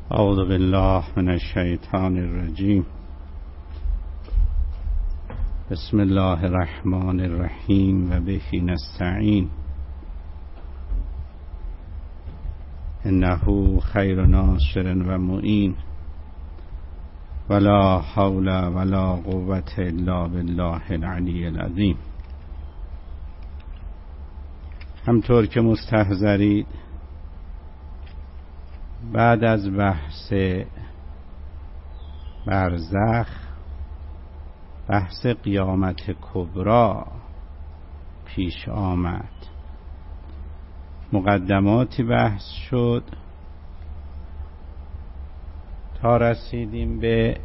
اعوذ بالله من الشیطان الرجیم. بسم الله الرحمن الرحیم و به نستعین. انه خیر ناصر و معین ولا حول ولا قوة الا بالله العلی العظیم. همطور که مستحضرید، بعد از بحث برزخ، بحث قیامت کبری پیش آمد. مقدماتی بحث شد تا رسیدیم به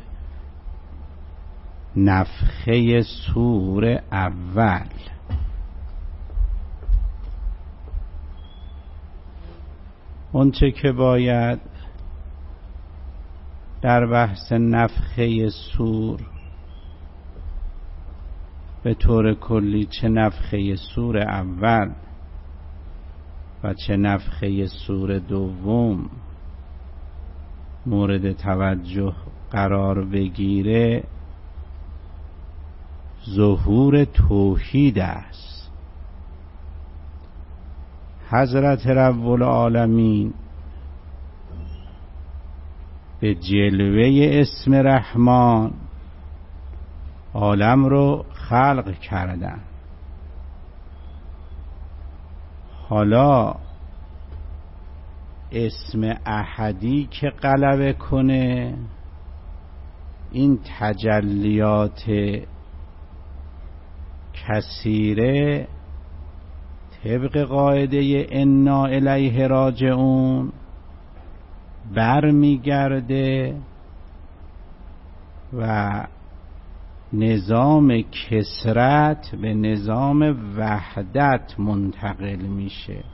نفخه صور اول. اونچه که باید در بحث نفخه صور به طور کلی، چه نفخه صور اول و چه نفخه صور دوم مورد توجه قرار بگیره، ظهور توحید است. حضرت رب العالمین به جلوه اسم رحمان عالم رو خلق کردن. حالا اسم احدی که غلبه کنه، این تجلیات کثیره طبق قاعده انا الیه راجعون برمیگرده و نظام کثرت به نظام وحدت منتقل میشه.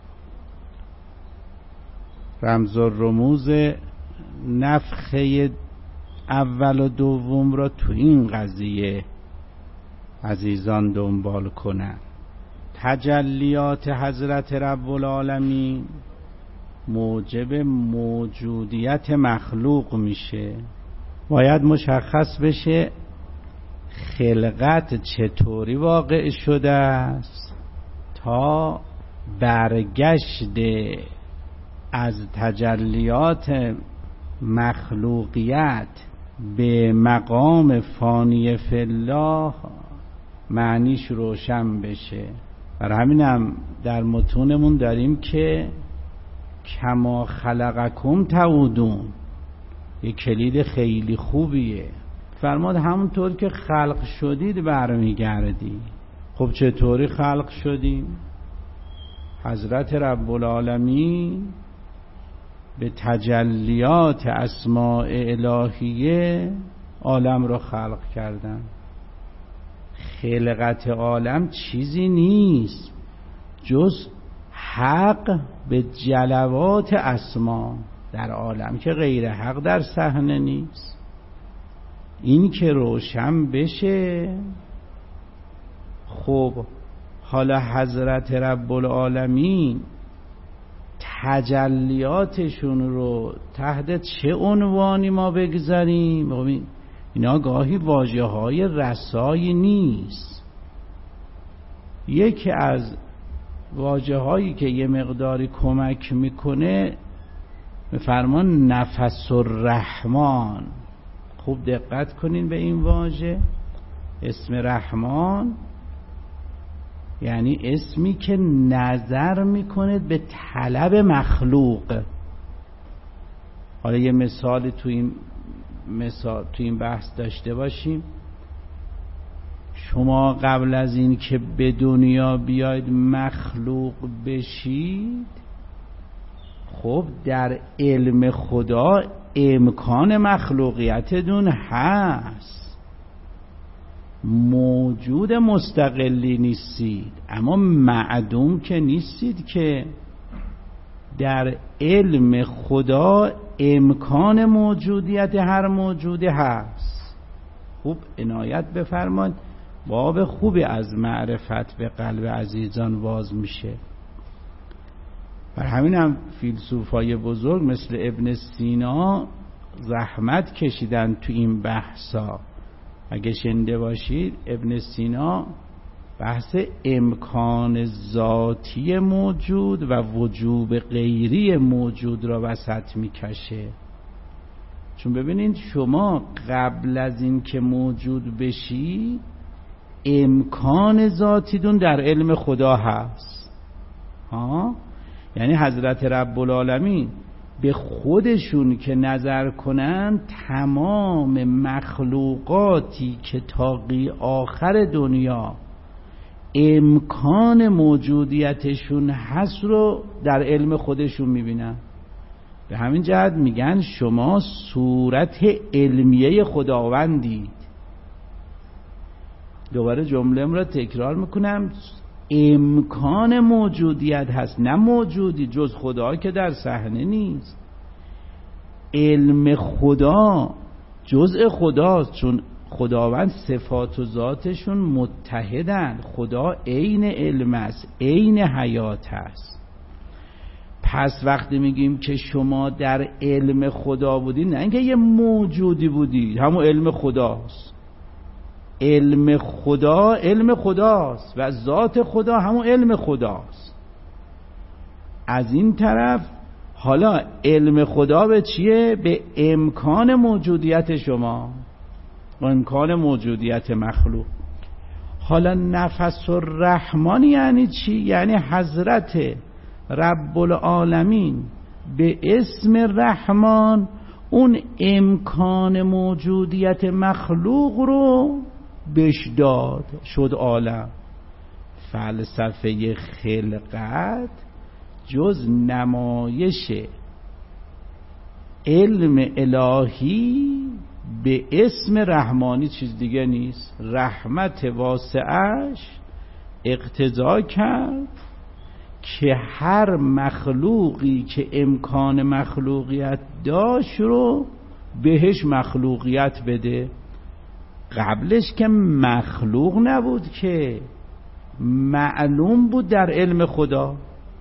رمز و رموز نفخه اول و دوم را تو این قضیه عزیزان دنبال کنن. تجلیات حضرت رب العالمین موجب موجودیت مخلوق میشه. باید مشخص بشه خلقت چطوری واقع شده است تا برگشت از تجلیات مخلوقیت به مقام فانی فی الله معنیش روشن بشه. برای همینم در متونمون داریم که کما خلقکم تعودون، یک کلید خیلی خوبیه. فرماد همونطور که خلق شدید برمیگردی. خب چطوری خلق شدیم؟ حضرت رب العالمین به تجلیات اسماء الهیه عالم رو خلق کردن. خلقت عالم چیزی نیست جز حق به جلوات اسما در عالم که غیر حق در صحنه نیست. این که روشن بشه. خب حالا حضرت رب العالمین تجلیاتشون رو تحت چه عنوانی ما بگذاریم؟ اینا گاهی واژه های رسایی نیست. یکی از واژه هایی که یه مقداری کمک میکنه به فرمان نفس الرحمن. خوب دقت کنین به این واژه. اسم رحمان یعنی اسمی که نظر میکنه به طلب مخلوق. حالا یه مثال تو این بحث داشته باشیم. شما قبل از این که به دنیا بیاید مخلوق بشید، خب در علم خدا امکان مخلوقیتتون هست، موجود مستقلی نیستید، اما معدوم که نیستید که. در علم خدا امکان موجودیت هر موجودی هست. خوب عنایت بفرمایید. باب خوبی از معرفت به قلب عزیزان باز میشه. بر همین هم فیلسوفای بزرگ مثل ابن سینا زحمت کشیدن تو این بحثا. اگه شنیده باشید ابن سینا بحث امکان ذاتی موجود و وجوب غیری موجود را وسط میکشه. چون ببینید شما قبل از این که موجود بشی امکان ذاتیتون در علم خدا هست. یعنی حضرت رب العالمین به خودشون که نظر کنن تمام مخلوقاتی که تا آخر دنیا امکان موجودیتشون هست رو در علم خودشون میبینن. به همین جهت میگن شما صورت علمیه خداوندید. دوباره جمله‌ام را تکرار میکنم، امکان موجودیت هست، نه موجودی جز خدا که در صحنه نیست. علم خدا جزء خداست، چون خداوند صفات و ذاتشون متحدن. خدا عین علم است، عین حیات است. پس وقتی میگیم که شما در علم خدا بودید، نه اینکه یه موجودی بودید، همون علم خداست. علم خدا علم خداست و ذات خدا همون علم خداست. از این طرف حالا علم خدا به چیه؟ به امکان موجودیت شما و امکان موجودیت مخلوق. حالا نفس الرحمن یعنی چی؟ یعنی حضرت رب العالمین به اسم رحمان اون امکان موجودیت مخلوق رو بهش داد، شد عالم. فلسفه خلقت جز نمایش علم الهی به اسم رحمانی چیز دیگه نیست. رحمت واسعش اقتضا کرد که هر مخلوقی که امکان مخلوقیت داشت رو بهش مخلوقیت بده. قبلش که مخلوق نبود، که معلوم بود در علم خدا.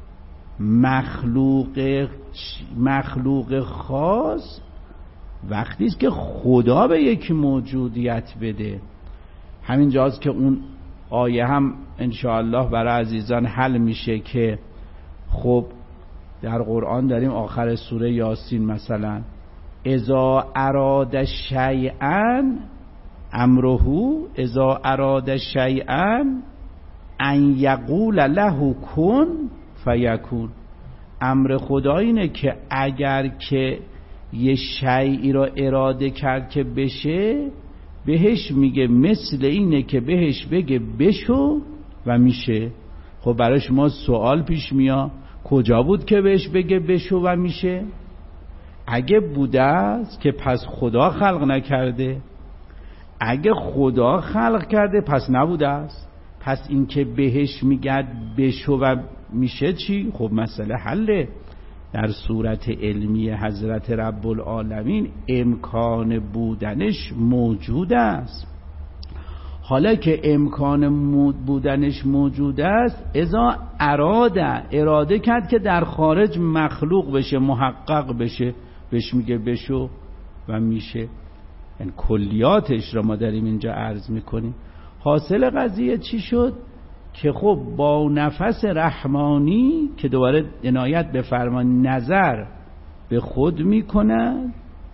مخلوق خاص وقتی است که خدا به یک موجودیت بده. همین جاست که اون آیه هم انشاءالله برای عزیزان حل میشه که خب در قرآن داریم آخر سوره یاسین مثلا اذا اراد شیئا امره اذا اراد شیئا ان یقول له کن فیکون. امر خدا اینه که اگر که یه شیئی را اراده کرد که بشه، بهش میگه مثل اینه که بهش بگه بشو و میشه. خب برای شما سوال پیش میاد کجا بود که بهش بگه بشو و میشه؟ اگه بوده است که پس خدا خلق نکرده، اگه خدا خلق کرده پس نبوده است. پس این که بهش میگه بشو و میشه چی؟ خب مسئله حله. در صورت علمی حضرت رب العالمین امکان بودنش موجود است. حالا که امکان بودنش موجود است، اذا اراده کرد که در خارج مخلوق بشه، محقق بشه، بهش میگه بشو و میشه. یعنی کلیاتش را ما داریم اینجا عرض میکنیم. حاصل قضیه چی شد؟ که خب با نفس رحمانی که دوباره عنایت بفرمان نظر به خود میکنند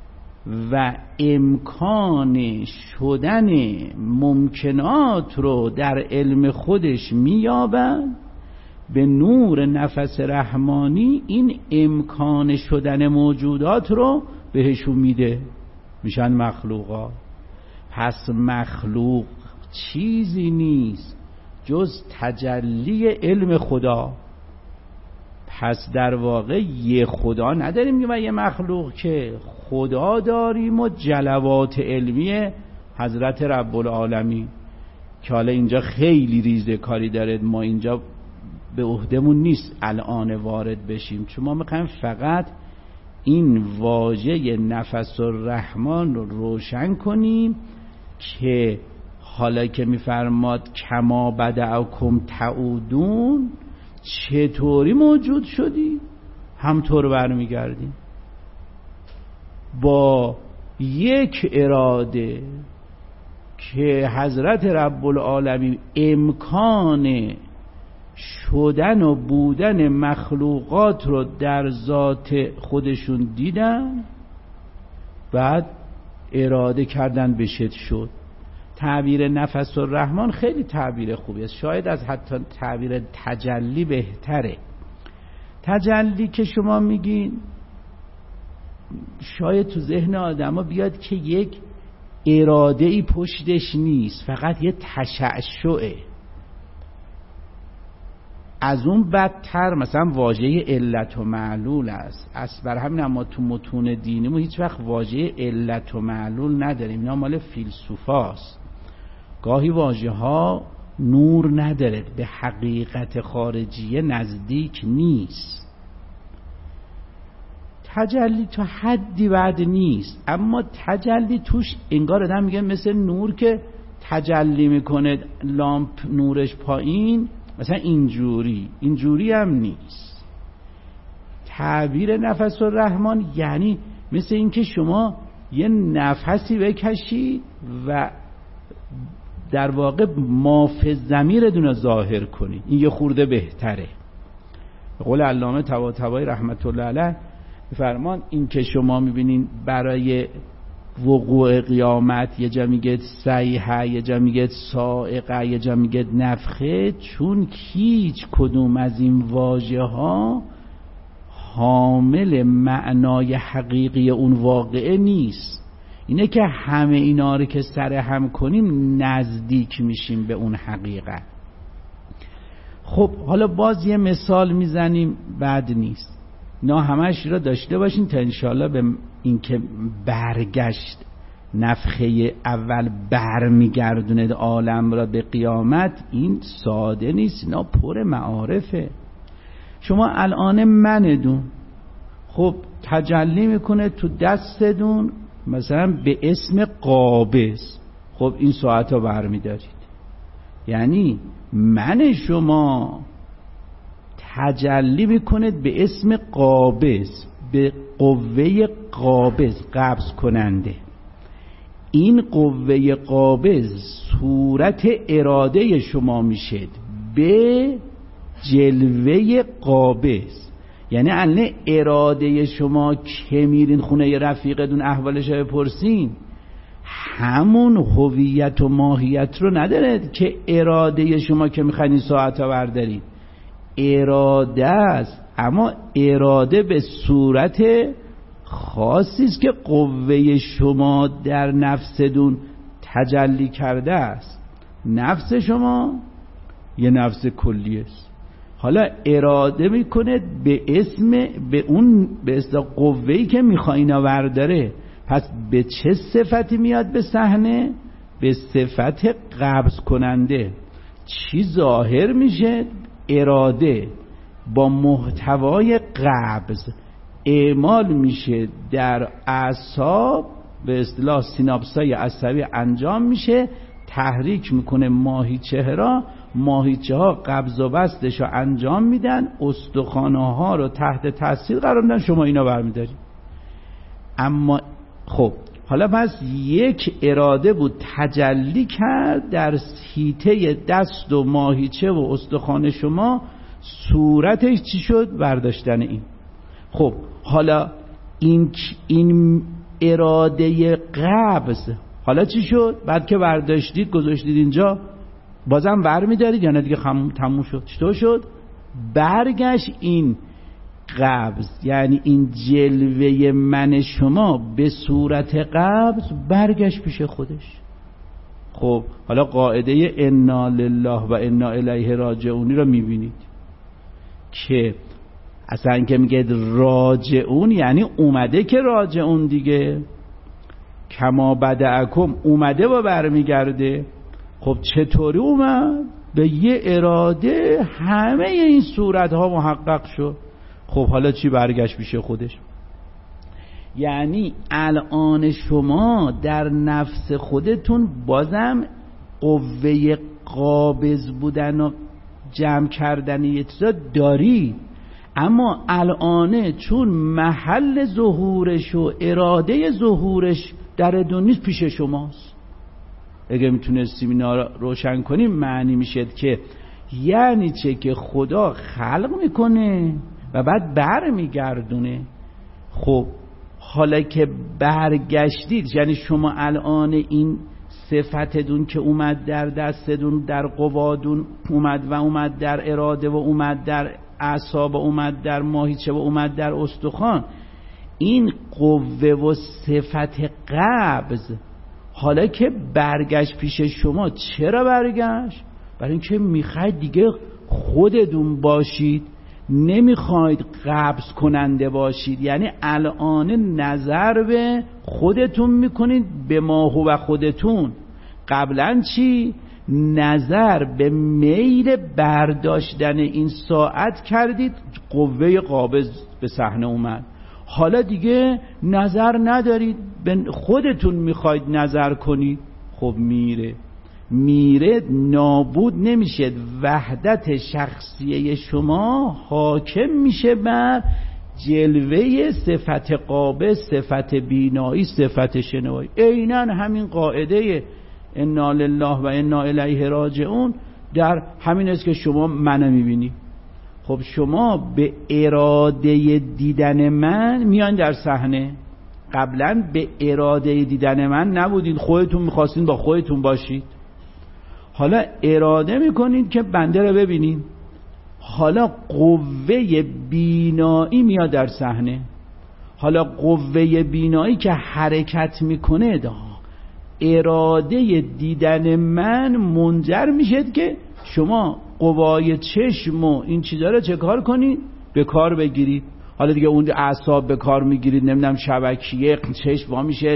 و امکان شدن ممکنات رو در علم خودش مییابند، به نور نفس رحمانی این امکان شدن موجودات رو بهشون میده، میشن مخلوقات. پس مخلوق چیزی نیست جز تجلی علم خدا. پس در واقع یه خدا نداریم و یه مخلوق، که خدا داریم و جلوات علمی حضرت رب العالمین که حالا اینجا خیلی ریزه کاری داره، ما اینجا به عهدمون نیست الان وارد بشیم، چون ما میخوایم فقط این واژه نفس الرحمن رو روشن کنیم که حالا که میفرماد کما بدعکم تعودون، چطوری موجود شدی؟ همطور برمیگردیم با یک اراده که حضرت رب العالمین امکان شدن و بودن مخلوقات رو در ذات خودشون دیدن، بعد اراده کردن بشه شد. تعبیر نفس الرحمن خیلی تعبیر خوبی است، شاید از حتی تعبیر تجلی بهتره. تجلی که شما میگین شاید تو ذهن آدما بیاد که یک اراده ای پشتش نیست، فقط یه تشعشعه. از اون بدتر مثلا واژه علت و معلول است. بر همین ما تو متون دینیمون هیچ وقت واژه علت و معلول نداریم، اینا مال فیلسوفاست. گاهی واژه ها نور نداره، به حقیقت خارجیه نزدیک نیست. تجلی تا حدی بعد نیست، اما تجلی توش انگار آدم میگه مثل نور که تجلی میکنه لامپ نورش پایین، مثلا اینجوری هم نیست. تعبیر نفس الرحمن یعنی مثل اینکه شما یه نفسی بکشید و در واقع مافز ضمیرتون رو ظاهر کنید. این یه خورده بهتره. به قول علامه طباطبایی رحمت الله علیه فرمان این که شما میبینین برای وقوع قیامت یه جا میگه صیحه، یه جا میگه صاعقه، یه جا میگه نفخه، چون هیچ کدوم از این واژه ها حامل معنای حقیقی اون واقعه نیست. اینه که همه اینا رو که سر هم کنیم نزدیک میشیم به اون حقیقت. خب حالا باز یه مثال میزنیم، بد نیست اینا همش را داشته باشین تا انشاءالله به این که برگشت نفخه اول برمیگردونه عالم را به قیامت، این ساده نیست، اینا پر معارفه. شما الان منتون خب تجلی میکنه تو دستتون مثلا به اسم قابض، خب این ساعت ها برمیدارید، یعنی من شما تجلی میکند به اسم قابض، به قوه قابض، قبض کننده. این قوه قابض صورت اراده شما میشه به جلوه قابض. یعنی الان اراده شما که میرین خونه ی رفیقتون احوالش رو بپرسین، همون هویت و ماهیت رو نداره که اراده شما که میخواین این ساعت ها بردارید. اراده است، اما اراده به صورت خاصی است که قوه شما در نفستون تجلی کرده است. نفس شما یه نفس کلی است. حالا اراده میکنه به اسم به اون به اصطلاح قوه‌ای که میخواین برداره. پس به چه صفتی میاد به صحنه؟ به صفت قبض کننده. چی ظاهر میشه؟ اراده با محتوای قبض اعمال میشه در اعصاب، به اصطلاح سیناپسای عصبی انجام میشه، تحریک میکنه ماهیچه را، ماهیچه ها قبض و بستش رو انجام میدن، استخوانه ها رو تحت تاثیر قرار میدن، شما اینا برمیدارید. اما خب حالا پس یک اراده بود تجلی کرد در حیطه دست و ماهیچه و استخوان شما، صورتش چی شد؟ برداشتن این. خب حالا این اراده قبض حالا چی شد؟ بعد که برداشتید گذاشتید اینجا، بازم برمیدارید یا نه دیگه تموم شد؟ چطور شد؟ برگشت این قبض، یعنی این جلوه من شما به صورت قبض برگشت پیش خودش. خب حالا قاعده انا لله و انا الیه راجعونی رو میبینید که اصلا که میگه راجعون یعنی اومده که راجعون دیگه، کما بدعکم اومده و برمیگرده. خب چطوری اومد؟ به یه اراده همه این صورت ها محقق شد. خب حالا چی برگشت پیش خودش؟ یعنی الان شما در نفس خودتون بازم قوه قابض بودن و جمع کردن یه چیزا دارید، اما الانه چون محل ظهورش و اراده ظهورش در دون نیست، پیش شماست. اگه میتونستیم اینا رو روشن کنیم معنی میشد که یعنی چه که خدا خلق میکنه و بعد بر میگردونه. خب حالا که برگشتید، یعنی شما الان این صفتتون که اومد در دستتون، در قوادون اومد و اومد در اراده و اومد در اعصاب و اومد در ماهیچه و اومد در استخوان، این قوه و صفت قبض حالا که برگشت پیش شما، چرا برگشت؟ برای اینکه میخواید دیگه خودتون باشید، نمیخواید قبض کننده باشید. یعنی الان نظر به خودتون میکنید، به ماهو و خودتون. قبلا چی؟ نظر به میل برداشتن این ساعت کردید، قوه قابض به صحنه اومد. حالا دیگه نظر ندارید، به خودتون میخواید نظر کنید. خب میره نابود نمیشه، وحدت شخصیه شما حاکم میشه بر جلوه صفت قابض، صفت بینایی، صفت شنوایی. عیناً همین قاعده انا لله و انا الیه راجعون در همین است که شما منو میبینی. خب شما به اراده دیدن من میان در صحنه، قبلا به اراده دیدن من نبودید، خودتون میخواستین با خودتون باشید. حالا اراده میکنید که بنده رو ببینید. حالا قوه بینایی میاد در صحنه. حالا قوه بینایی که حرکت میکنه، اراده دیدن من منجر میشه که شما قوای چشم و این چیزا رو چه کار کنید؟ به کار بگیرید. حالا دیگه اون اعصاب به کار میگیرید، نمیدونم شبکیه چشم وا میشه،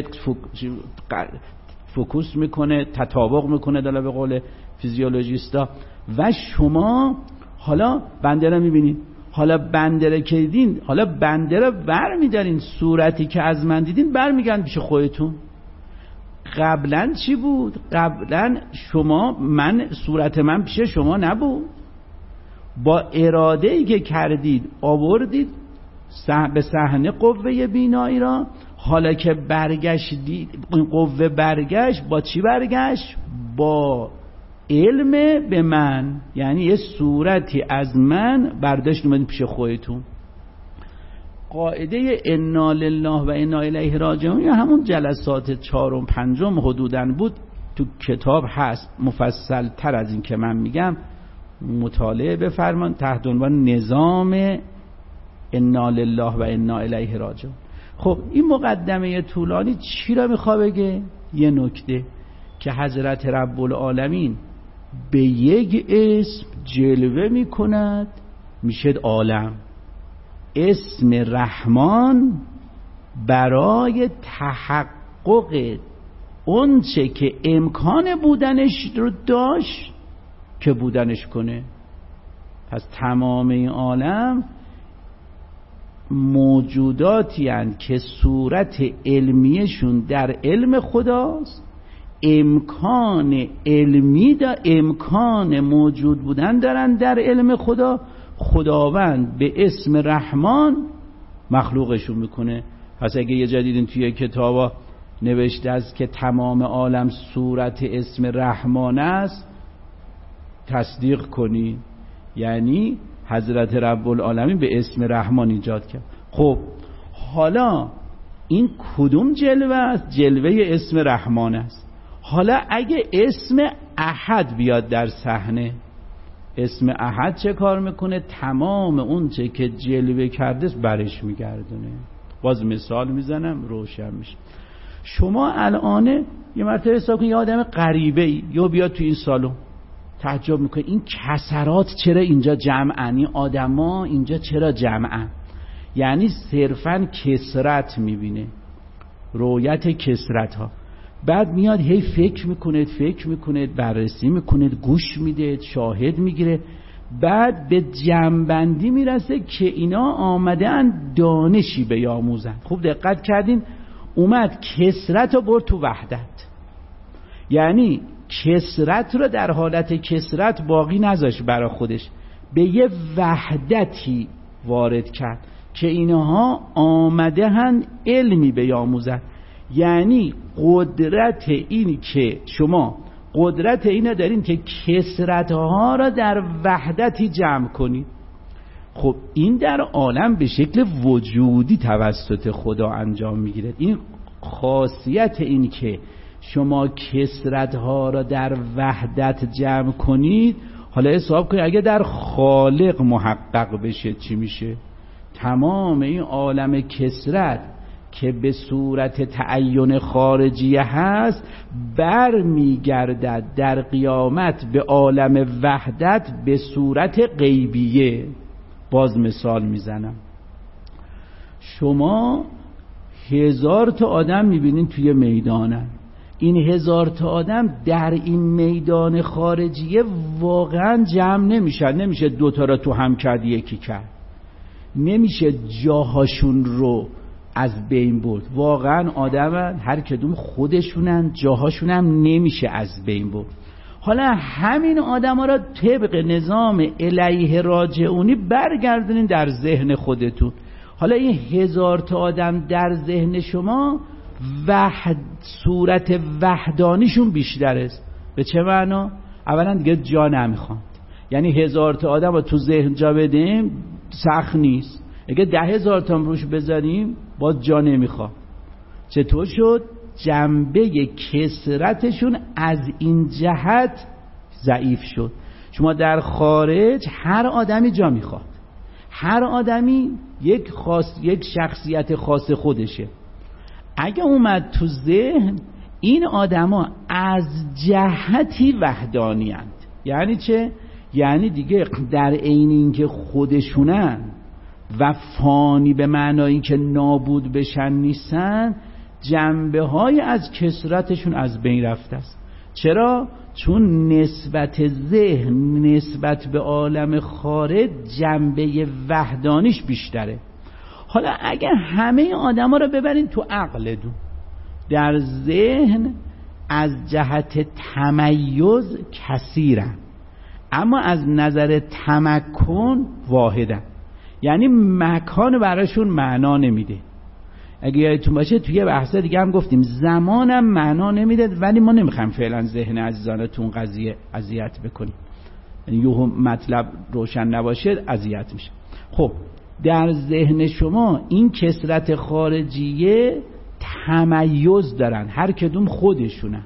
فوکوس میکنه، تطابق میکنه در به قول فیزیولوژیستا، و شما حالا بنده رو میبینید. حالا بنده رو که دیدین، حالا بنده رو بر میدارین، صورتی که از من دیدین بر میگن پیش خودتون. قبلا چی بود؟ قبلا شما، صورت من پیش شما نبود. با اراده ای که کردید آوردید به صحنه قوه بینایی را. حالا که برگشتید، این قوه برگشت، با چی برگشت؟ با علم به من، یعنی یه صورتی از من برداشت اومدید پیش خودتون. قاعده انا لله و انا الیه راجعون یا همون جلسات 4 و 5 حدوداً بود، تو کتاب هست مفصل تر از این که من میگم، مطالعه بفرمان تحت عنوان نظام انا لله و انا الیه راجعون. خب این مقدمه طولانی چی را میخواد بگه؟ یه نکته که حضرت رب العالمین به یک اسم جلوه میکند، میشه عالم. اسم رحمان برای تحقق اون چه که امکان بودنش رو داشت که بودنش کنه. پس تمام این عالم موجوداتی هستند که صورت علمیشون در علم خداست، امکان علمی امکان موجود بودن دارن در علم خدا. خداوند به اسم رحمان مخلوقشون میکنه. پس اگه یه جدیدین توی کتابا نوشته است که تمام عالم صورت اسم رحمان است، تصدیق کنی، یعنی حضرت رب العالمین به اسم رحمان ایجاد کرد. خب حالا این کدوم جلوه است؟ جلوه اسم رحمان است. حالا اگه اسم احد بیاد در صحنه، اسم احد چه کار میکنه؟ تمام اون چه که جلوه کرده برش میگردونه. باز مثال میزنم روشن میشه. شما الان یه مرتبه حساب کنید یه آدم غریبه ای یا بیاد تو این سالن، تعجب میکنه این کسرات چرا اینجا جمعن، این آدما اینجا چرا جمعن؟ یعنی صرفا کسرت میبینه، رؤیت کسرت ها. بعد میاد هی فکر میکنه، بررسی میکنه، گوش میده، شاهد میگیره، بعد به جمع‌بندی میرسه که اینا آمدن دانشی بیاموزن. خوب دقت کردین؟ اومد کسرت رو برد تو وحدت، یعنی کسرت رو در حالت کسرت باقی نذاشت برای خودش، به یه وحدتی وارد کرد که اینها آمده هن علمی بیاموزن. یعنی قدرت این که شما قدرت اینو دارین که کثرتها را در وحدتی جمع کنید. خب این در عالم به شکل وجودی توسط خدا انجام میگیره. این خاصیت این که شما کثرتها را در وحدت جمع کنید، حالا حساب کنید اگه در خالق محقق بشه چی میشه؟ تمام این عالم کثرت که به صورت تعین خارجی هست بر میگردد در قیامت به عالم وحدت به صورت غیبیه. باز مثال میزنم، شما 1000 تا آدم میبینین توی میدانن، این 1000 تا آدم در این میدان خارجیه واقعا جمع نمیشه 2 تا را تو هم کرد یکی کرد، نمیشه جاهاشون رو از بین برد. واقعا آدم هر کدوم خودشونن، جاهاشون هم نمیشه از بین برد. حالا همین آدم ها را طبق نظام الیه راجعونی برگردونین در ذهن خودتون. حالا این 1000 تا آدم در ذهن شما صورت وحدانیشون بیشتر است. به چه معنا؟ اولا دیگه جا نمیخواد، یعنی 1000 تا آدم رو تو ذهن جا بدیم سخت نیست، اگه 10,000 تا روش بذاریم باز جا نمیخواد. چطور شد؟ جنبه کثرتشون از این جهت ضعیف شد. شما در خارج هر آدمی جا میخواد، هر آدمی یک شخصیت خاص خودشه. اگه اومد تو ذهن، این آدما از جهتی وحدانی اند. یعنی چه؟ یعنی دیگه در عین اینکه خودشونن و فانی به معنای که نابود بشن نیستن، جنبه های از کثرتشون از بین رفته است. چرا؟ چون نسبت ذهن نسبت به عالم خارج جنبه وحدانیش بیشتره. حالا اگه همه آدم ها رو ببرین تو عقلتون، در ذهن از جهت تمیز کثیرن، اما از نظر تمکن واحدن. یعنی مکان براشون معنا نمیده. اگه یادتون باشه توی بحث دیگه هم گفتیم زمانم معنا نمیده، ولی ما نمیخوایم فعلا ذهن عزیزانتون قضیه اذیت بکنیم، یعنی یه مطلب روشن نباشه اذیت میشه. خب در ذهن شما این کثرت خارجیه تمیز دارن، هر کدوم خودشونن،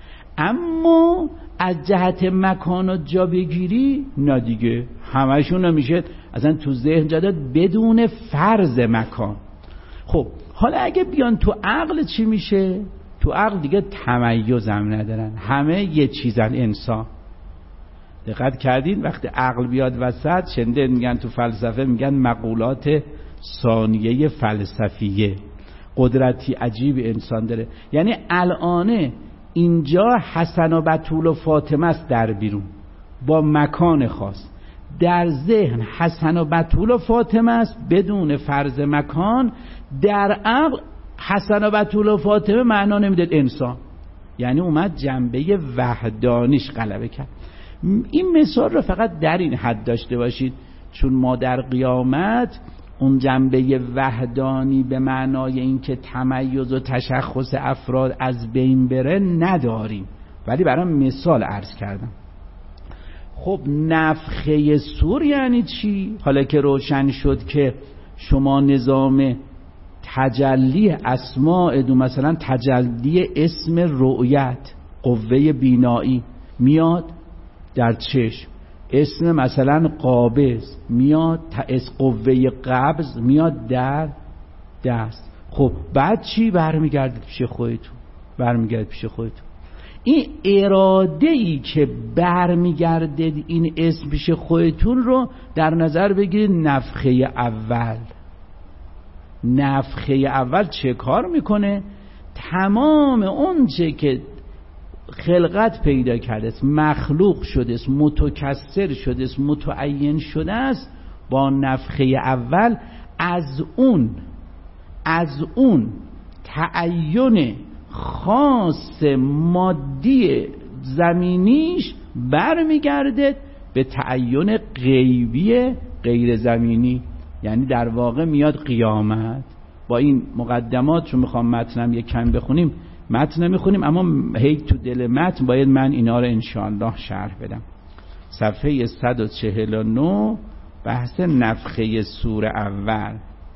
اما از جهت مکان و جا بگیری نه دیگه، همشون نمیشه اصلا تو ذهن جا داد بدون فرض مکان. خب حالا اگه بیان تو عقل چی میشه؟ تو عقل دیگه تمیز هم ندارن، همه یه چیزن انسان. دقت کردین وقتی عقل بیاد وسط، شنده میگن تو فلسفه میگن مقولات ثانیه فلسفیه، قدرتی عجیب انسان داره. یعنی الان اینجا حسن و بتول و فاطمه است در بیرون با مکان خاص، در ذهن حسن و بتول و فاطمه است بدون فرض مکان، در عقل حسن و بتول و فاطمه معنا نمیداد انسان، یعنی اومد جنبه وحدانیش غلبه کرد. این مثال رو فقط در این حد داشته باشید، چون ما در قیامت اون جنبه وحدانی به معنای این که تمیز و تشخص افراد از بین بره نداریم، ولی برام مثال عرض کردم. خب نفخه صور یعنی چی؟ حالا که روشن شد که شما نظام تجلی اسماء دو، مثلا تجلی اسم رؤیت، قوه بینایی میاد در چشم، اسم مثلا قابض میاد، از قوه قبض میاد در دست. خب بعد چی؟ برمیگردید پیش خودتون. این اراده ای که برمیگردید این اسم پیش خودتون رو در نظر بگیرید. نفخه اول چه کار میکنه؟ تمام اون چه که خلقت پیدا کرده است، مخلوق شده است، متکثر شده است، متعین شده است، با نفخه اول از اون تعین خاص مادی زمینیش برمیگرده به تعین غیبی غیر زمینی. یعنی در واقع میاد قیامت. با این مقدمات چون میخوام متنم یک کم بخونیم متن نمیخونیم، اما هی تو دل متن باید من اینا رو انشاءالله شرح بدم. صفحه 149 بحث نفخه صور اول.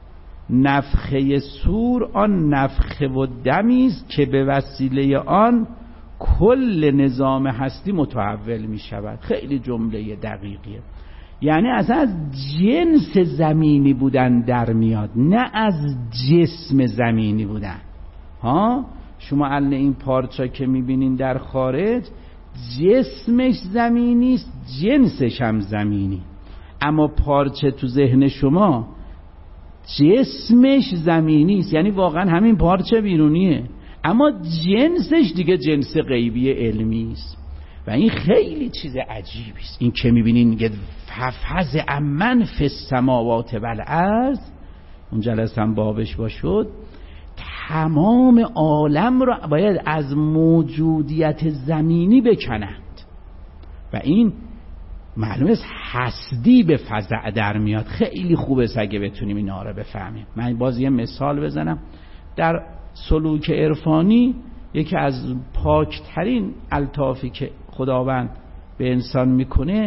نفخه صور آن نفخه و دمی است که به وسیله آن کل نظام هستی متحول می شود. خیلی جمله دقیقیه. یعنی اصلا از جنس زمینی بودن در میاد، نه از جسم زمینی بودن. ها شما الان این پارچه که میبینین در خارج جسمش زمینی است، جنسش هم زمینی، اما پارچه تو ذهن شما جسمش زمینی است، یعنی واقعا همین پارچه بیرونیه اما جنسش دیگه جنس غیبی علمی است. و این خیلی چیز عجیبی است. این که میبینین میگه ففزع من فی السماوات و الارض، اون جلسه هم بابش باشد، تمام عالم را باید از موجودیت زمینی بکنند و این معلومه است هستی به فزع در میاد. خیلی خوبه اگه بتونیم اینا رو بفهمیم. من باز یه مثال بزنم. در سلوک عرفانی یکی از پاکترین الطافی که خداوند به انسان میکنه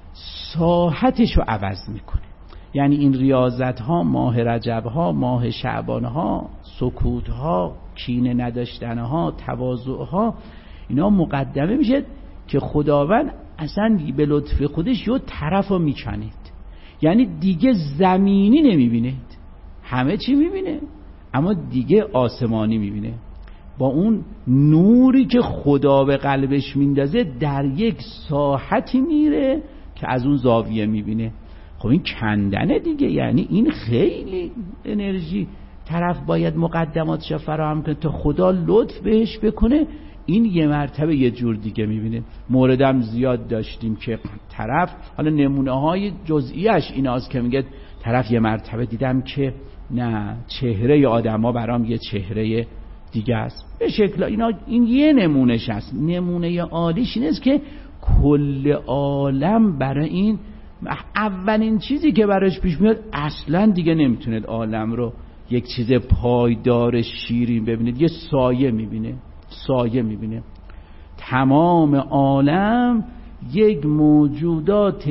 ساحتش رو عوض میکنه. یعنی این ریاضت ها، ماه رجب ها، ماه شعبان ها، سکوت ها، کینه نداشتن ها، تواضع ها، اینا مقدمه میشه که خداوند اصلا به لطف خودش یه طرف رو میکنید. یعنی دیگه زمینی نمیبینید، همه چی میبینه اما دیگه آسمانی میبینه. با اون نوری که خدا به قلبش میندازه در یک ساحتی میره که از اون زاویه میبینه. خب این کندنه دیگه. یعنی این خیلی انرژی طرف باید مقدماتش فراهم کنه تا خدا لطف بهش بکنه این یه مرتبه یه جور دیگه میبینه. موردم زیاد داشتیم که طرف، حالا نمونه های جزئیش ایناست که میگه طرف یه مرتبه دیدم که نه چهره آدم ها برام یه چهره دیگه است به شکل اینا. این یه نمونهش است. نمونه عالیش این است که کل عالم برای این اولین چیزی که براش پیش میاد اصلا دیگه نمیتونه عالم رو یک چیز پایدار شیرین ببینید، یه سایه میبینه. سایه میبینه. تمام عالم یک موجودات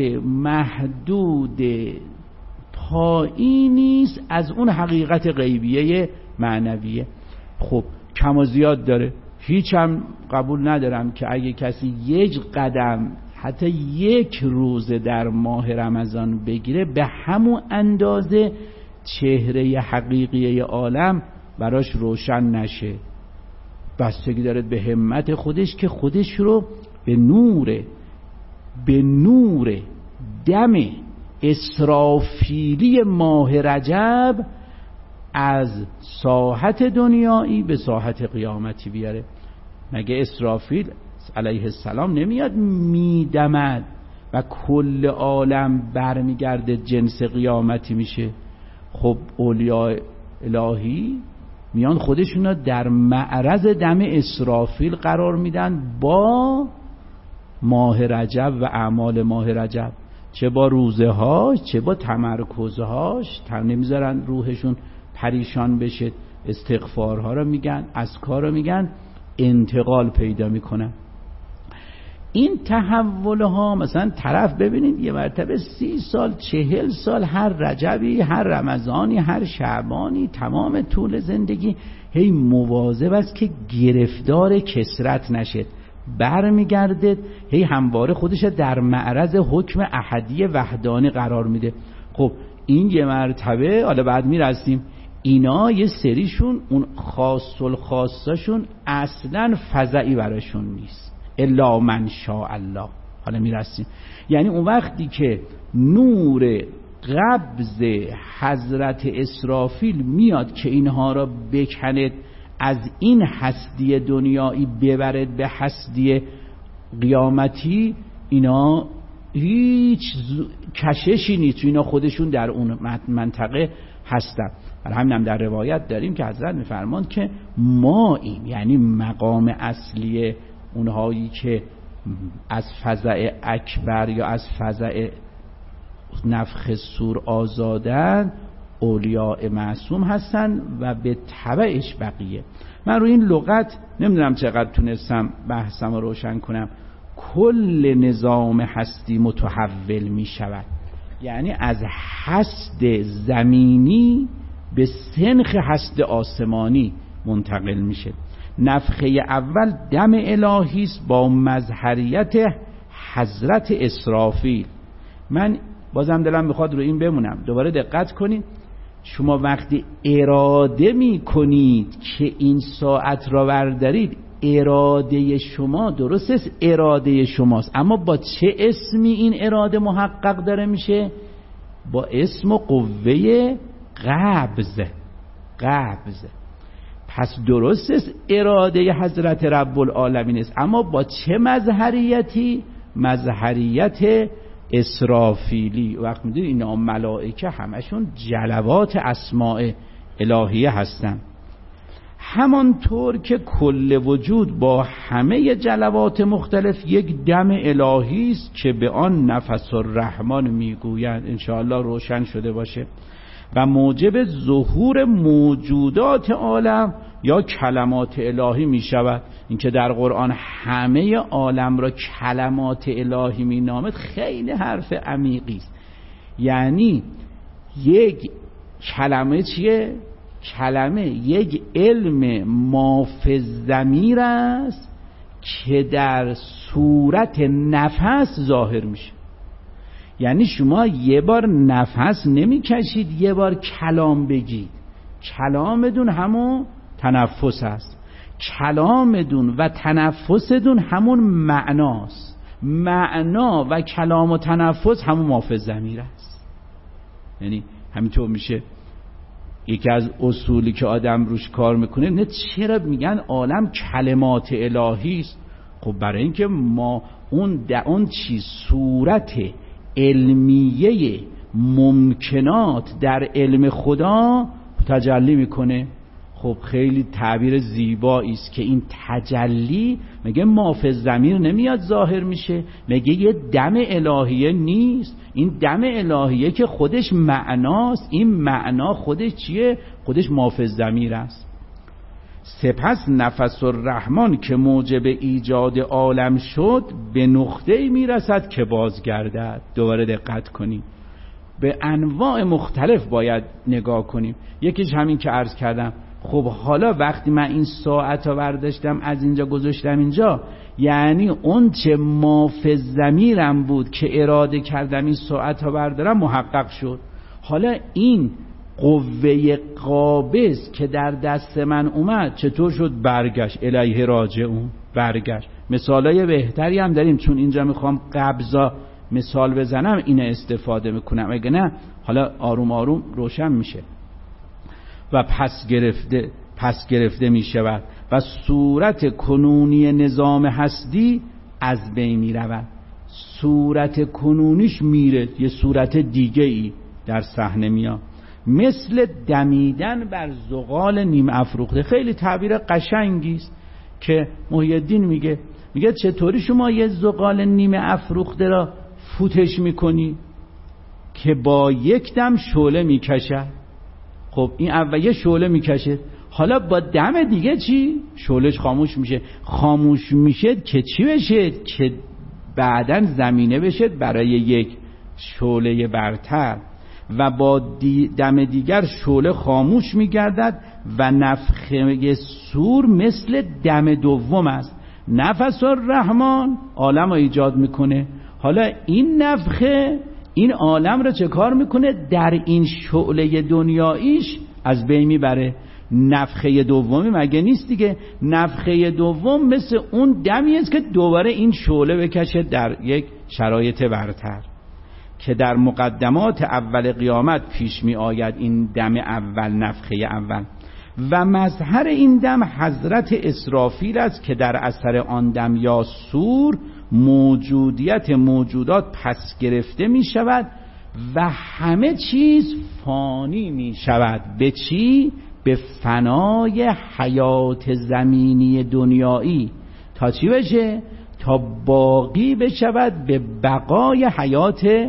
محدود پایینی است از اون حقیقت غیبیه معنویه. خب کم و زیاد داره. هیچ هم قبول ندارم که اگه کسی یک قدم حتی یک روز در ماه رمضان بگیره به همون اندازه چهره حقیقی عالم براش روشن نشه. بستگی داره به همت خودش که خودش رو به نور دم اسرافیلی ماه رجب از ساحت دنیایی به ساحت قیامتی بیاره. مگه اسرافیل علیه السلام نمیاد میدمد و کل عالم برمیگرده جنس قیامتی میشه؟ خب اولیاء الهی میان خودشون رو در معرض دم اسرافیل قرار میدن با ماه رجب و اعمال ماه رجب، چه با روزه هاش چه با تمرکزهاش. نمیذارن روحشون پریشان بشه. استغفارها رو میگن، اذکار رو میگن، انتقال پیدا میکنن. این تحول ها مثلا طرف ببینید یه مرتبه 30 سال 40 سال هر رجبی هر رمضانی هر شعبانی تمام طول زندگی هی مواظب است که گرفتار کثرت نشه، برمیگرده هی همواره خودش در معرض حکم احدی وحدانی قرار میده. خب این یه مرتبه حالا بعد میرسیم اینا یه سریشون اون خاص الخاصشون اصلا فزعی براشون نیست الا من شاء الله. حالا میرسیم یعنی اون وقتی که نور قبض حضرت اسرافیل میاد که اینها را بکند از این هستی دنیایی ببرد به هستی قیامتی، اینا هیچ کششی نیست، اینا خودشون در اون منطقه هستن. برای همین هم در روایت داریم که حضرت میفرماند که ما این یعنی مقام اصلی اونهایی که از فزع اکبر یا از فزع نفخ صور آزادن اولیاء معصوم هستن و به تبعش بقیه. من روی این لغت نمیدونم چقدر تونستم بحثم رو روشن کنم. کل نظام هستی متحول می شود، یعنی از هست زمینی به سنخ هست آسمانی منتقل میشه. نفخه اول دم الهی است با مظهریت حضرت اسرافیل. من بازم دلم میخواد رو این بمونم، دوباره دقت کنید. شما وقتی اراده می کنید که این ساعت را بردارید، اراده شما درست است، اراده شماست، اما با چه اسمی این اراده محقق داره میشه؟ با اسم و قوه قبض. پس درست است اراده حضرت رب العالمین است، اما با چه مظهریتی؟ مظهریت اسرافیلی. وقت میدونید اینا ملائکه همشون جلوات اسماء الهیه هستن. همانطور که کل وجود با همه جلوات مختلف یک دم الهی است که به آن نفس الرحمن میگویند، انشاءالله روشن شده باشه، و موجب ظهور موجودات عالم یا کلمات الهی می شود. این که در قرآن همه عالم را کلمات الهی می نامد خیلی حرف عمیقی است. یعنی یک کلمه چیه؟ کلمه یک علم مافی ضمیر است که در صورت نفس ظاهر میشه. یعنی شما یه بار نفس نمی کشید یه بار کلام بگید. کلامتون همون تنفس است، کلامتون و تنفستون همون معناست. معنا و کلام و تنفس همون مافی ضمیر است. یعنی همینطور میشه. یکی از اصولی که آدم روش کار میکنه نه چرا میگن عالم کلمات الهی است؟ خب برای اینکه ما اون چیز صورت علمیه ممکنات در علم خدا تجلی میکنه. خب خیلی تعبیر زیبایی است که این تجلی میگه مافی ضمیر نمیاد ظاهر میشه، میگه یه دم الهیه نیست. این دم الهیه که خودش معناست، این معنا خودش چیه؟ خودش مافی ضمیر است. سپس نفس الرحمن که موجب ایجاد عالم شد به نقطه‌ای میرسد که بازگردد. دوباره دقت کنیم، به انواع مختلف باید نگاه کنیم. یکیش همین که عرض کردم. خب حالا وقتی من این ساعت رو برداشتم از اینجا گذاشتم اینجا، یعنی اون چه مافی ضمیرم بود که اراده کردم این ساعت رو بردارم محقق شد. حالا این قوه قابض که در دست من اومد چطور شد؟ برگشت. الیه راجعون، برگشت. مثالای بهتری هم داریم، چون اینجا میخوام قبضا مثال بزنم اینه استفاده میکنم، اگه نه حالا آروم آروم روشن میشه. و پس گرفته می شود و صورت کنونی نظام هستی از بین می رود. صورت کنونیش میره، یه صورت دیگه ای در صحنه میاد، مثل دمیدن بر زغال نیم افروخته. خیلی تعبیر قشنگی است که محی الدین میگه چطوری شما یه زغال نیم افروخته را فوتش میکنی که با یک دم شعله میکشد. خب این اول یه شعله میکشه، حالا با دم دیگه چی؟ شعلهش خاموش میشه. خاموش میشه که چی بشه؟ که بعدن زمینه بشه برای یک شعله برتر. و با دم دیگر شعله خاموش میگردد و نفخه صور مثل دم دوم است. نفس الرحمن عالم رو ایجاد میکنه. حالا این نفخه این عالم رو چه کار میکنه؟ در این شعله دنیاییش از بین میبره. نفخه دومی مگه نیست دیگه؟ نفخه دوم مثل اون دمی است که دوباره این شعله بکشه در یک شرایط برتر که در مقدمات اول قیامت پیش می آید. این دم اول، نفخه اول، و مظهر این دم حضرت اسرافیل است که در اثر آن دم یا صور موجودیت موجودات پس گرفته می شود و همه چیز فانی می شود. به چی؟ به فنای حیات زمینی دنیایی. تا چی بشه؟ تا باقی بشود به بقای حیات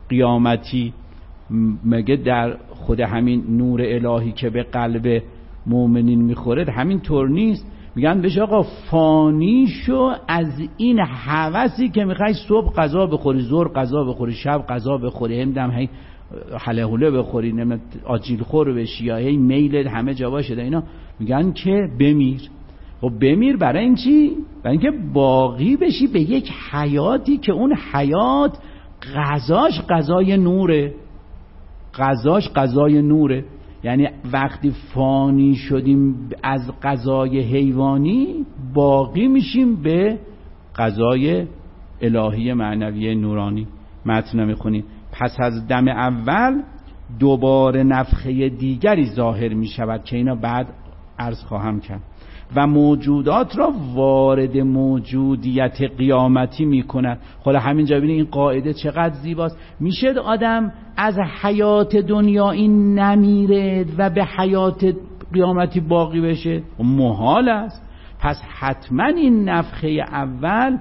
قیامتی مگه در خود همین نور الهی که به قلب مؤمنین میخوره همین طور نیست؟ میگن بهش آقا فانی شو از این هوسی که میخوای صبح غذا بخوری، ظهر غذا بخوری، شب غذا بخوری، همدم هی حله حوله بخوری، نمیدونم آجیل خور بشی یا هی میل همه جا باشه. اینا میگن که بمیر. خب بمیر برای این چی؟ برای اینکه باقی بشی به یک حیاتی که اون حیات غذاش غذای نوره، غذاش غذای نوره. یعنی وقتی فانی شدیم از غذای حیوانی باقی میشیم به غذای الهی معنوی نورانی. متن میخونیم پس از دم اول دوباره نفخه دیگری ظاهر میشود که اینا بعد عرض خواهم کرد و موجودات را وارد موجودیت قیامتی میکند. خلا همینجا ببینید این قاعده چقدر زیباست. میشه آدم از حیات دنیایی نمیره و به حیات قیامتی باقی بشه؟ محال است. پس حتما این نفخه اول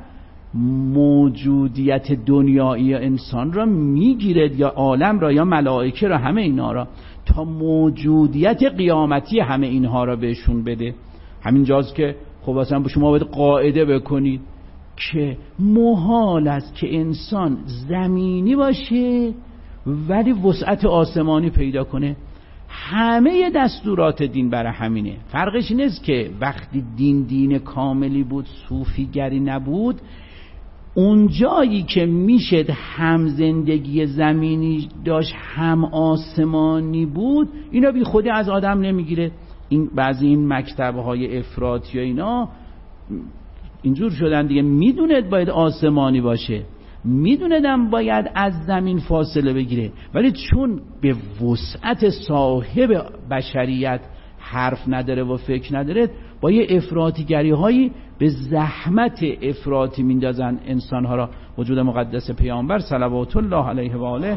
موجودیت دنیایی انسان را میگیرد، یا عالم را یا ملائکه را، همه اینا را، تا موجودیت قیامتی همه اینها را بهشون بده. همینجاست که خب اصلا شما باید قاعده بکنید که محال است که انسان زمینی باشه ولی وسعت آسمانی پیدا کنه. همه دستورات دین برای همینه. فرقش نیست که وقتی دین کاملی بود، صوفیگری نبود، اون جایی که میشد هم زندگی زمینی داشت هم آسمانی بود، اینا بی خودی از آدم نمیگیره. این بعضی این مکتب‌های افراطی و اینا اینجور شدن دیگه. میدوند باید آسمانی باشه، میدوندم باید از زمین فاصله بگیره، ولی چون به وسعت صاحب بشریت حرف نداره و فکر نداره، با یه افراطیگری هایی به زحمت افراطی میندازن انسانها را. وجود مقدس پیامبر صلوات الله علیه و آله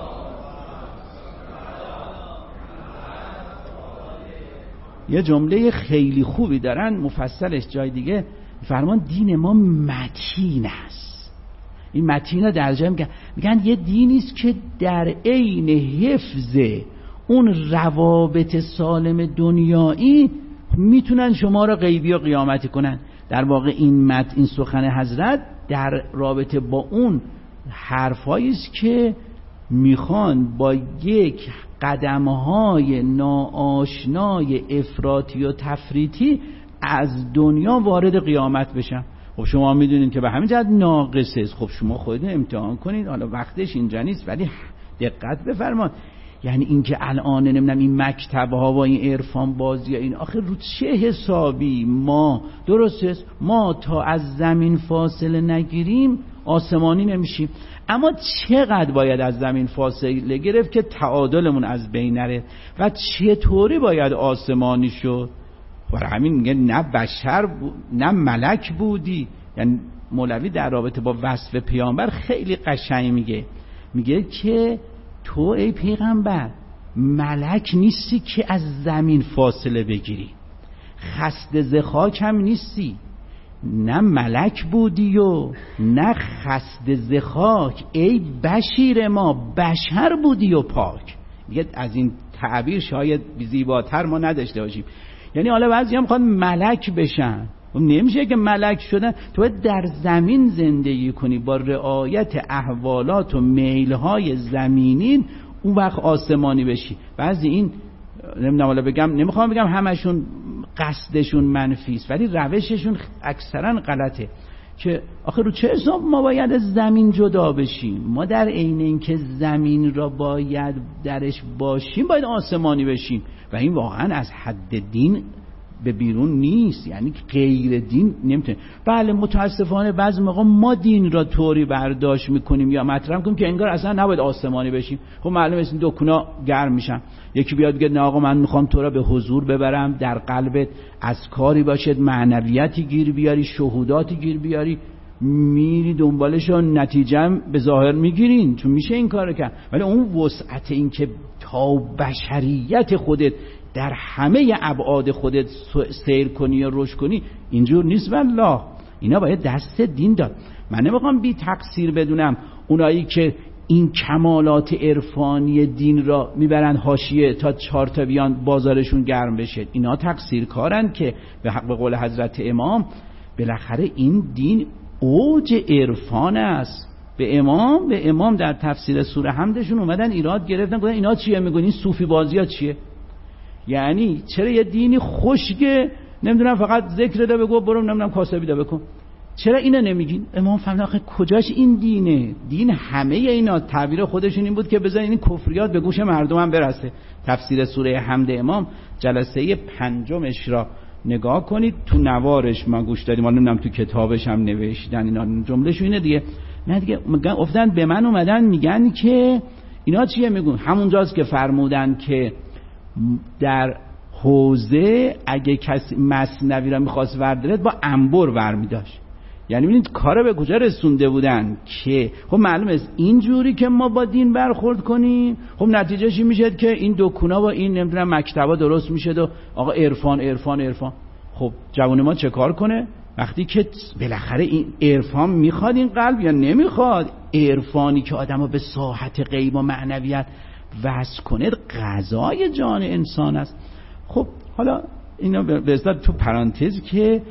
یه جمله خیلی خوبی دارن، مفصلش جای دیگه فرمان دین ما متین است. این متین رو در جای میگن یه دینیست که در عین حفظ اون روابط سالم دنیایی میتونن شما رو غیبی و قیامتی کنن. در واقع این سخن حضرت در رابطه با اون حرفایی است که میخوان با یک قدمهای ناآشنای افراطی و تفریطی از دنیا وارد قیامت بشن. خب شما میدونید که به همین جهت ناقصه. خب شما خودتون امتحان کنید، حالا وقتش اینجا نیست، ولی دقت بفرمایید. یعنی اینکه الان نمیدونم این مکتب‌ها و این عرفان بازی این آخر رو چه حسابی ما درسته ما تا از زمین فاصله نگیریم آسمانی نمیشیم. اما چقدر باید از زمین فاصله گرفت که تعادلمون از بین نره و چطوری باید آسمانی شد؟ برای همین میگه نه بشر نه ملک بودی. یعنی مولوی در رابطه با وصف پیامبر خیلی قشنگ میگه که تو ای پیغمبر ملک نیستی که از زمین فاصله بگیری، خسته ز خاک هم نیستی، نه ملک بودی و نه خسته ز خاک، ای بشیر ما بشر بودی و پاک. دیگه از این تعبیر شاید زیباتر ما نداشته باشیم. یعنی حالا بعضی هم میخوان ملک بشن، نمیشه که ملک شدن. تو باید در زمین زندگی کنی با رعایت احوالات و میلهای زمینین، اون وقت آسمانی بشی. بعضی این نمیخوام بگم همشون قصدشون منفی است، ولی روششون اکثرا غلطه. که آخه رو چه حساب ما باید از زمین جدا بشیم؟ ما در عین اینکه زمین را باید درش باشیم باید آسمانی بشیم، و این واقعا از حد دین به بیرون نیست. یعنی غیر دین نمیتونه. بله متاسفانه بعضی موقع ما دین را طوری برداشت میکنیم یا مطرح میکنیم که انگار اصلا نباید آسمانی بشیم. خب معلومه این دکونا گرم میشن. یکی بیاد بگه نه آقا من میخوام تو را به حضور ببرم، در قلبت اذکاری باشد، معنویتی گیر بیاری، شهوداتی گیر بیاری، میری دنبالش و نتیجه به ظاهر میگیرین، چون میشه این کارو کرد. ولی اون وسعت این که تا بشریت خودت در همه ابعاد خودت سیر کنی یا رشد کنی، اینجور نیست. والله اینا باید دست دین داد. من نمیخوام بی تقصیر بدونم اونایی که این کمالات عرفانی دین را میبرن حاشیه تا 4 تا بیان بازارشون گرم بشه. اینا تقصیرکارن که به حق قول حضرت امام بالاخره این دین اوج عرفان است. به امام در تفسیر سوره حمدشون اومدن ایراد گرفتن، گفتن اینا چیه؟ میگن این صوفی بازی ها چیه؟ یعنی چرا یه دینی خشکه نمیدونم فقط ذکر ده بگو برو نمیدونم کاسبی ده بکن، چرا اینو نمیگین؟ امام فهمید آخه کجاش این دینه؟ دین همه اینا. تعبیر خودشون این بود که بذارین این کفریات به گوش مردم هم برسه. تفسیر سوره حمد امام جلسه 5 را نگاه کنید، تو نوارش ما گوش دادیم، حالا نمیدونم تو کتابش هم نوشتن اینا، جمله‌شون اینه دیگه. نه دیگه افتادن به من اومدن میگن که اینا چیه؟ میگن همونجاست که فرمودن که در حوزه اگه کسی مثنوی را میخواست ورداره با انبر برمیداشت. یعنی ببینید کارا به کجا رسونده بودن که خب معلومه اینجوری که ما با دین برخورد کنیم خب نتیجهش این میشه که این دکونا با این نمیدونم مکتبا درست میشه و آقا عرفان عرفان عرفان. خب جوان ما چه کار کنه وقتی که بالاخره این عرفان میخواد این قلب یا نمیخواد؟ عرفانی که آدمو به ساحت غیب و معنویت وصل کنه غذای جان انسان است. خب حالا اینا به اصطلاح تو پرانتز که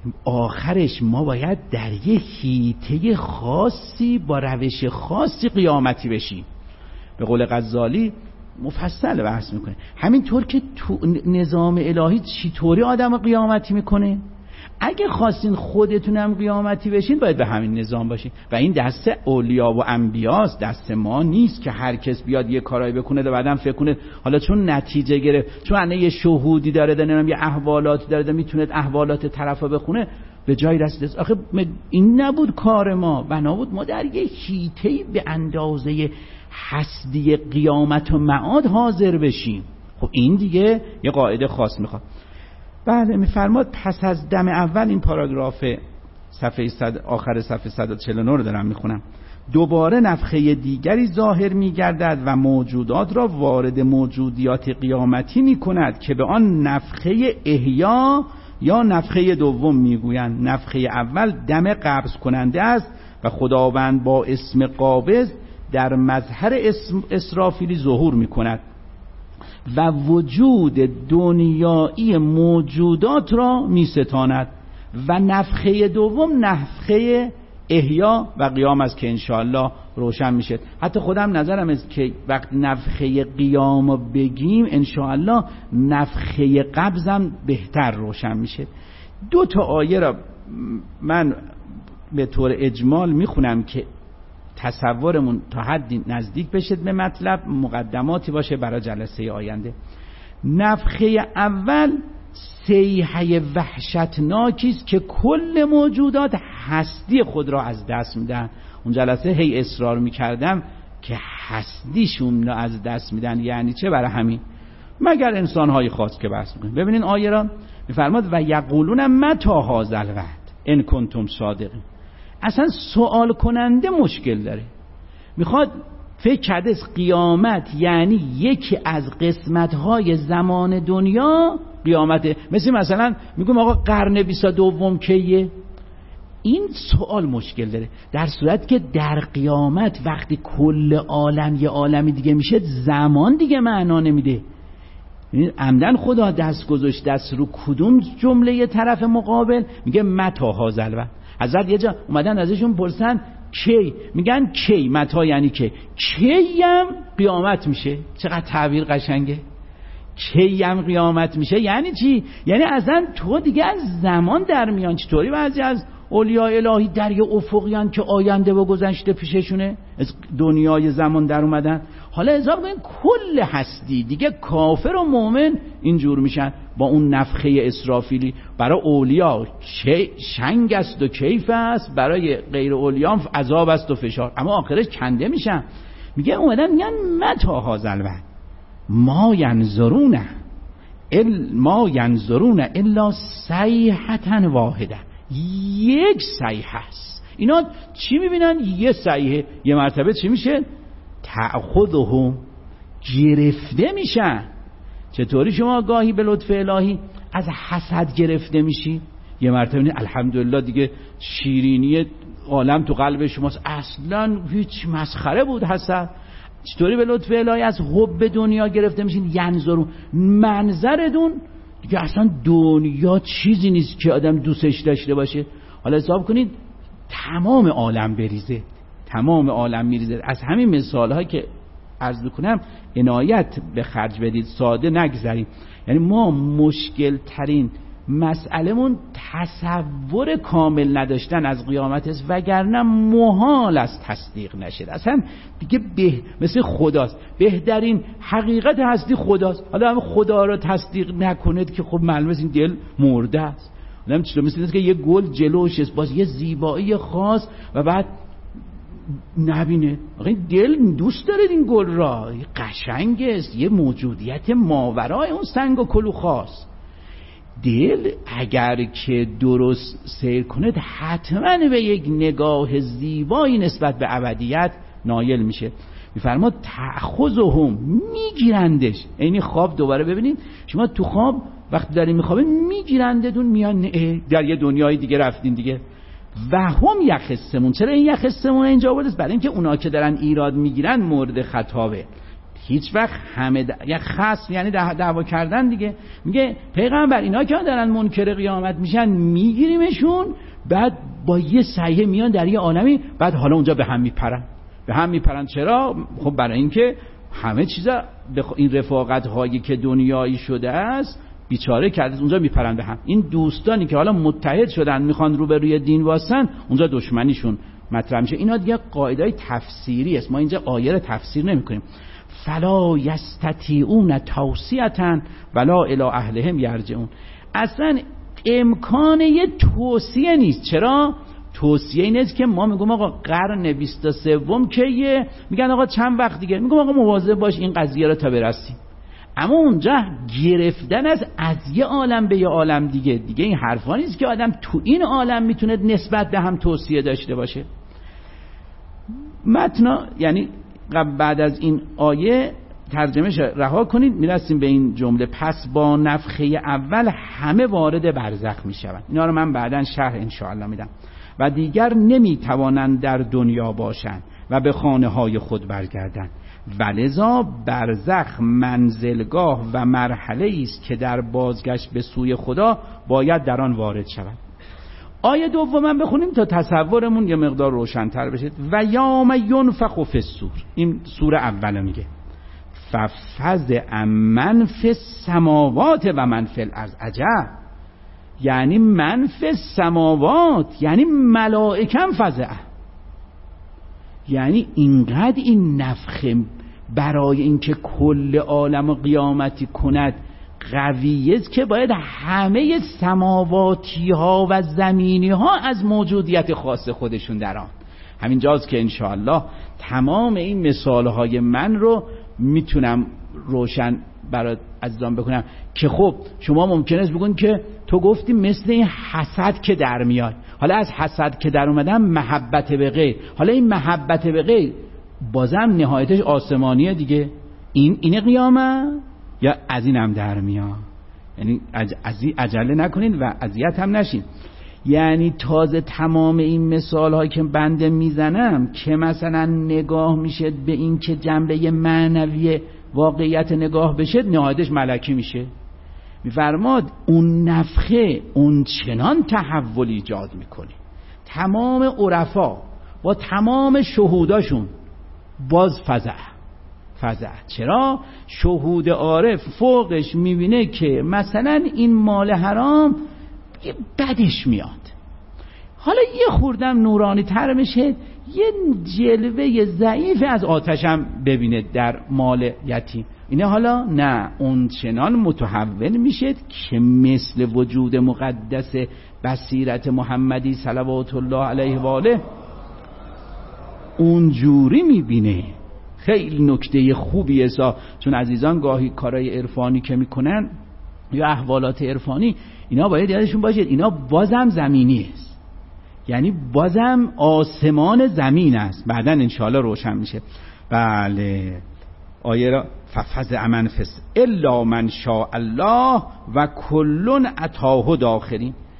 آخرش ما باید در یه حیطه خاصی با روش خاصی قیامتی بشیم. به قول غزالی مفصل بحث میکنه همینطور که تو نظام الهی چطوری آدم قیامتی میکنه. اگه خواستین خودتونم قیامتی بشین باید به همین نظام باشین و این دست اولیا و انبیاست، دست ما نیست که هر کس بیاد یه کارایی بکنه و بعدم فکر کنه حالا چون نتیجه گرفت، چون الان یه شهودی داره نمیدونم یه احوالاتی داره میتونه احوالات طرفا بخونه به جای رسید. آخه این نبود کار ما، بنا بود ما در یه حیطه‌ای به اندازه حسدی قیامت و معاد حاضر بشیم. خب این دیگه یه قاعده خاص میخواد. بله میفرماد پس از دم اول، این پاراگراف صفحه آخر صفحه 149 رو دارم میخونم، دوباره نفخه دیگری ظاهر میگردد و موجودات را وارد موجودیات قیامتی میکند که به آن نفخه احیا یا نفخه دوم میگویند. نفخه اول دم قبض کننده است و خداوند با اسم قابض در مظهر اسرافیلی ظهور میکند و وجود دنیایی موجودات را می ستاند و نفخه دوم نفخه احیا و قیام است که انشاءالله روشن میشه. حتی خودم نظرم است که وقت نفخه قیام بگیم انشاءالله نفخه قبضم بهتر روشن میشه. 2 تا آیه را من به طور اجمال میخونم که تصورمون تا حدی نزدیک بشه به مطلب، مقدماتی باشه برای جلسه آینده. نفخه اول صیحه وحشتناکی است که کل موجودات هستی خود را از دست میدن. اون جلسه هی اصرار میکردم که هستیشون را از دست میدن. یعنی چه؟ برای همین مگر انسان‌های خاص که بحث میکنیم. ببینین آیه را میفرماد و یقولون متی هذا الوعد ان کنتم صادقین. اصلا سوال کننده مشکل داره، میخواد فکر کرده قیامت یعنی یکی از قسمت‌های زمان دنیا قیامته. مثلا میگم آقا قرن 22 کیه؟ این سوال مشکل داره، در صورت که در قیامت وقتی کل عالم یه عالمی دیگه میشه زمان دیگه معنا نمیده. عمدن خدا دست گذاشت دست رو کدوم جمله طرف مقابل، میگه متی هذا الوعد. حضرت یه جا اومدن ازشون پرسن کی، میگن کی، متا یعنی کی، کی هم قیامت میشه. چقدر تعبیر قشنگه، کی هم قیامت میشه یعنی چی؟ یعنی اصلا تو دیگه از زمان در میان. چطوری بعضی از اولیاء الهی در یه افقیان که آینده و گذشته پیششونه، از دنیای زمان در اومدن. حالا حساب کنید کل هستی دیگه کافر و مؤمن اینجور میشن با اون نفخه اسرافیلی. برای اولیاء شنگ است و کیف است، برای غیر اولیاء عذاب است و فشار، اما آخرش کنده میشن. میگه اومدن میگن متی هذا الوعد ما ینظرون الا صیحة واحده. یک صیحه است. اینا چی میبینن؟ یه صیحه یه مرتبه چی میشه؟ تأخذهم، گرفته میشن. چطوری شما گاهی به لطف الهی از حسد گرفته میشی؟ یه مرتبه میگه الحمدلله دیگه شیرینی عالم تو قلب شماست. اصلا هیچ مسخره بود حسد. چطوری به لطف الهی از حب دنیا گرفته میشین؟ ینظرون، منظرتون دیگه اصلا دنیا چیزی نیست که آدم دوستش داشته باشه. حالا حساب کنید تمام عالم بریزه، تمام عالم میریزه. از همین مثال هایی که عرض میکنم عنایت به خرج بدید، ساده نگذارید. یعنی ما مشکل ترین مسئلهمون تصور کامل نداشتن از قیامت است، وگرنه محال است تصدیق نشه. اصلا دیگه مثل خداست، بهترین حقیقت هستی خداست. حالا هم خدا رو تصدیق نکنید که خب معلومه این دل مرده است. حالا چطور مثل که یه گل جلوش است باز یه زیبایی خاص و بعد نبینه. آقا این دل دوست داره این گل را، قشنگ است، یه موجودیت ماورای اون سنگ و کلوخ خاص. دل اگر که درست سیر کنه حتما به یک نگاه زیبایی نسبت به ابدیت نایل میشه. میفرماد تأخذهم، میگیرندش. اینی خواب دوباره ببینید شما تو خواب وقتی دارین میخوابین میگیرندتون، میان در یه دنیای دیگه رفتین دیگه. و هم یخصمون. چرا این یخصمون اینجا آورده؟ برای اینکه اونا که دارن ایراد میگیرن مورد خطابه. هیچ وقت همه یک خصم یعنی دعوا کردن دیگه. میگه پیغمبر اینا که دارن منکر قیامت میشن میگیریمشون، بعد با یه سعیه میان در یه عالمی، بعد حالا اونجا به هم میپرن. چرا؟ خب برای اینکه همه چیزا این رفاقت هایی که دنیایی شده است بیچاره کرده، اونجا میپرن به هم. این دوستانی که حالا متحد شدن میخوان رو به روی دین واسن، اونجا دشمنیشون مطرح میشه. اینا دیگه قاعده‌ای تفسیری است، ما اینجا آیه رو تفسیر نمی‌کنیم. فلا یستطیعون توصیة ولا الی اهلهم یرجعون. اصلا امکان یه توصیه نیست. چرا؟ توصیه این است که ما میگم آقا قرن 23 که میگن آقا چند وقت دیگه، میگم آقا مواظب باش این قضیه رو تا برسیم. اما اونجا گرفتن از یه عالم به یه عالم دیگه این حرفا نیست که آدم تو این عالم میتونه نسبت به هم توصیه داشته باشه. متن یعنی بعد از این آیه ترجمهش رها کنید، میرسیم به این جمله: پس با نفخه اول همه وارد برزخ میشوند. اینا رو من بعداً شرح انشاءالله میدم. و دیگر نمیتوانند در دنیا باشند و به خانه های خود برگردند. ولذا برزخ منزلگاه و مرحله است که در بازگشت به سوی خدا باید در آن وارد شود. آیه دومم بخونیم تا تصورمون یه مقدار روشن‌تر بشه. و یوم ینفخ فی الصور، این سوره اوله میگه ففزع من فی السماوات و من فی الارض. عجب، یعنی من فی السماوات یعنی ملائکه فزع، یعنی اینقدر این نفخه برای اینکه کل عالم قیامتی کند قویه است که باید همه سماواتی ها و زمینی ها از موجودیت خاص خودشون در آن. همین جاست که انشاءالله تمام این مثال های من رو میتونم روشن برای عزیزان بکنم که خب شما ممکنه است بگون که تو گفتی مثل این حسد که در میاد. حالا از حسد که در اومدن محبت به غیر، حالا این محبت به غیر بازم نهایتش آسمانیه دیگه. این قیامت یا از این هم در میاد. یعنی عجله نکنید و اذیت هم نشین. یعنی تازه تمام این مثال هایی که بنده میزنم که مثلا نگاه میشه به این که جنبه معنوی واقعیت نگاه بشه، نهایتش ملکی میشه. میفرماد اون نفخه اون چنان تحول ایجاد میکنه، تمام عرفا با تمام شهوداشون باز فزع. چرا؟ شهود عارف فوقش میبینه که مثلا این مال حرام بدش میاد، حالا یه خوردم نورانی تر میشه، یه جلوه ضعیف از آتشم ببینه در مال یتیم. اینه حالا نه، اون چنان متحول میشه که مثل وجود مقدس بصیرت محمدی صلوات الله علیه و آله اونجوری میبینه. خیلی نکته خوبیه چون عزیزان گاهی کارهای عرفانی که میکنن یا احوالات عرفانی، اینا باید یادشون باشه اینا بازم زمینی است، یعنی بازم آسمان زمین است. بعداً انشاءالله روشن میشه. بله، آیه را ففزع من فی الا من شاء الله و کلن اتاه داخرین.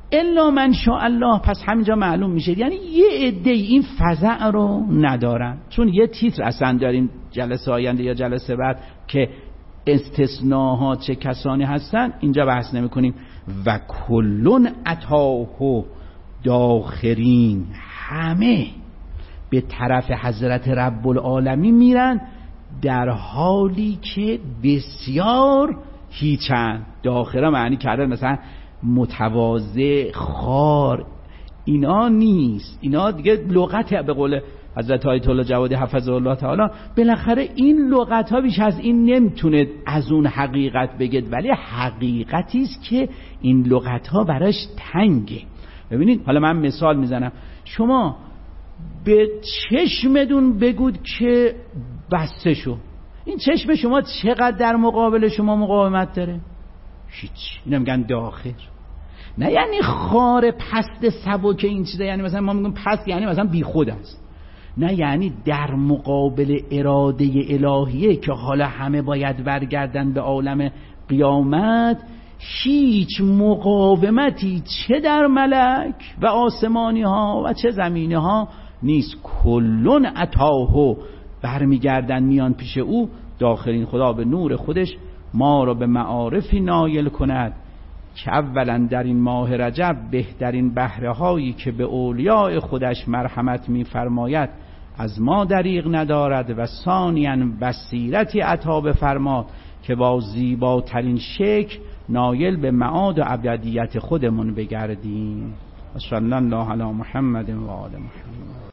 الا من شاء الله. پس همینجا معلوم میشه یعنی یه عده این فزع رو ندارن، چون یه تیتر اصلا داریم جلسه آینده یا جلسه بعد که استثناها چه کسانی هستن، اینجا بحث نمی کنیم. و کلون اتاه داخرین، همه به طرف حضرت رب العالمین میرن در حالی که بسیار هیچن. داخره معنی کرده مثلا متواضع، خار، اینا نیست. اینا دیگه لغت به قول حضرت آیت الله جوادی حفظه الله تعالی، بالاخره این لغت ها بیش از این نمیتونه از اون حقیقت بگید، ولی حقیقتی است که این لغت ها براش تنگه. ببینید حالا من مثال میزنم، شما به چشمتون بگود که بسته شو، این چشم شما چقدر در مقابل شما مقاومت داره؟ هیچ. اینا میگن داخل. نه یعنی خار پست سبک این چیزا، یعنی مثلا ما میگیم پست یعنی مثلا بی خود است، نه یعنی در مقابل اراده الهیه که حالا همه باید برگردن به عالم قیامت، هیچ مقاومتی چه در ملک و آسمانی ها و چه زمینی ها نیست. کلون اتاه، برمیگردن میان پیش او داخلین. خدا به نور خودش ما را به معارفی نایل کند که اولا در این ماه رجب بهترین بهره هایی که به اولیاء خودش مرحمت می‌فرماید از ما دریغ ندارد، و ثانیاً بصیرتی عطا بفرماد که با زیباترین شکل نایل به معاد و ابدیت خودمون بگردیم. صلی الله علی محمد و آل محمد.